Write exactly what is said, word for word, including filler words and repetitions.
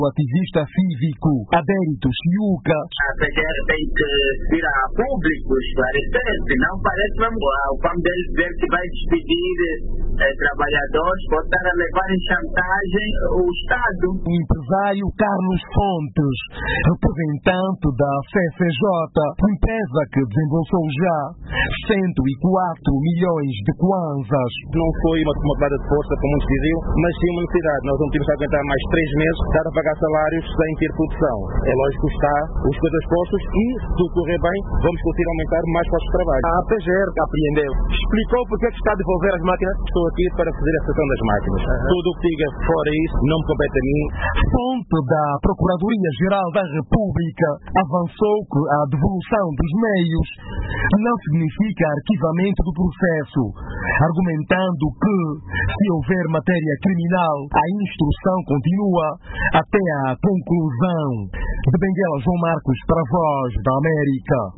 O ativista cívico Adérito Chiuca. A P G R tem que vir a público esclarecer, senão parece mesmo o P A M dele dizer que vai despedir eh, trabalhadores, voltar a levar em chantagem o Estado. O empresário Carlos Fontes, representante da C C J, empresa que desembolsou já cento e quatro milhões de kwanzas. Não foi uma tomada de força, como muitos diziam, mas sim uma necessidade. Nós não tínhamos que aguentar mais três meses para pagar salários sem ter produção. É lógico que está os coisas postos e, se tudo correr bem, vamos conseguir aumentar mais postos de trabalho. A P G R apreendeu, explicou porque é que está a devolver as máquinas. Estou aqui para fazer a sessão das máquinas. Uhum. Tudo o que diga fora isso não me compete a mim. Fonte da Procuradoria-Geral da República avançou que a devolução dos meios não significa arquivamento do processo, argumentando que, se houver matéria criminal, a instrução continua até a conclusão. De Benguela, João Marcos, para a Voz da América.